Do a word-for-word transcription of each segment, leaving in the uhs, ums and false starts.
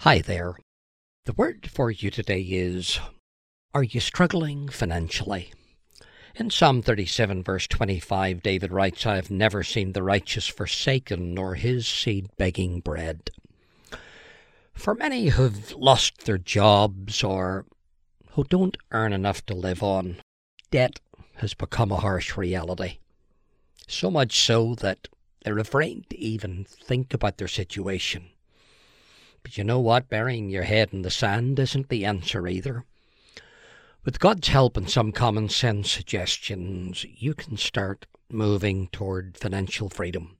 Hi there. The word for you today is, are you struggling financially? In Psalm thirty-seven, verse twenty-five, David writes, I have never seen the righteous forsaken, nor his seed begging bread. For many who've lost their jobs or who don't earn enough to live on, debt has become a harsh reality. So much so that they're afraid to even think about their situation. But you know what? Burying your head in the sand isn't the answer either. With God's help and some common sense suggestions, you can start moving toward financial freedom.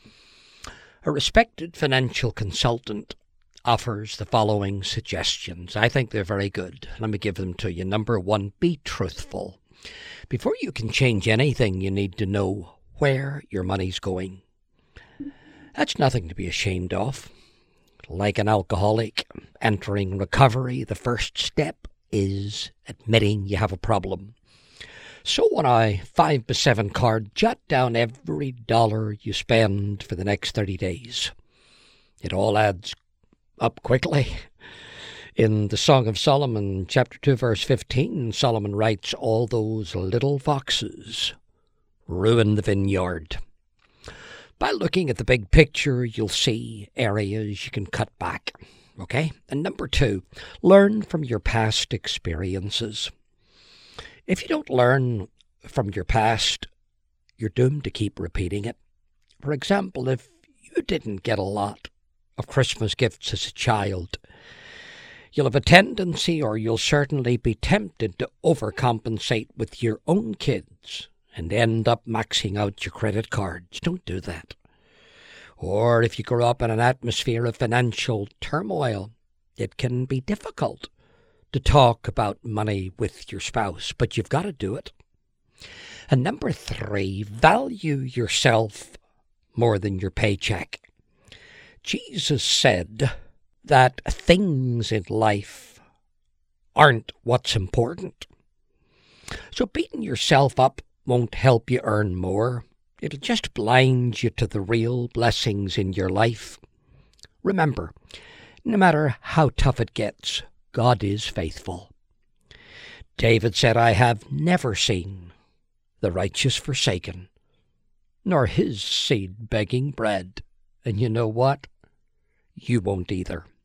A respected financial consultant offers the following suggestions. I think they're very good. Let me give them to you. Number one, be truthful. Before you can change anything, you need to know where your money's going. That's nothing to be ashamed of. Like an alcoholic entering recovery, the first step is admitting you have a problem. So on a five by seven card, jot down every dollar you spend for the next thirty days. It all adds up quickly. In the Song of Solomon, chapter two, verse fifteen, Solomon writes, all those little foxes ruin the vineyard. By looking at the big picture, you'll see areas you can cut back, okay? And number two, learn from your past experiences. If you don't learn from your past, you're doomed to keep repeating it. For example, if you didn't get a lot of Christmas gifts as a child, you'll have a tendency, or you'll certainly be tempted, to overcompensate with your own kids and end up maxing out your credit cards. Don't do that. Or if you grow up in an atmosphere of financial turmoil, it can be difficult to talk about money with your spouse, but you've got to do it. And number three, value yourself more than your paycheck. Jesus said that things in life aren't what's important. So beating yourself up won't help you earn more. It'll just blind you to the real blessings in your life. Remember, no matter how tough it gets, God is faithful. David said, I have never seen the righteous forsaken, nor his seed begging bread. And you know what? You won't either.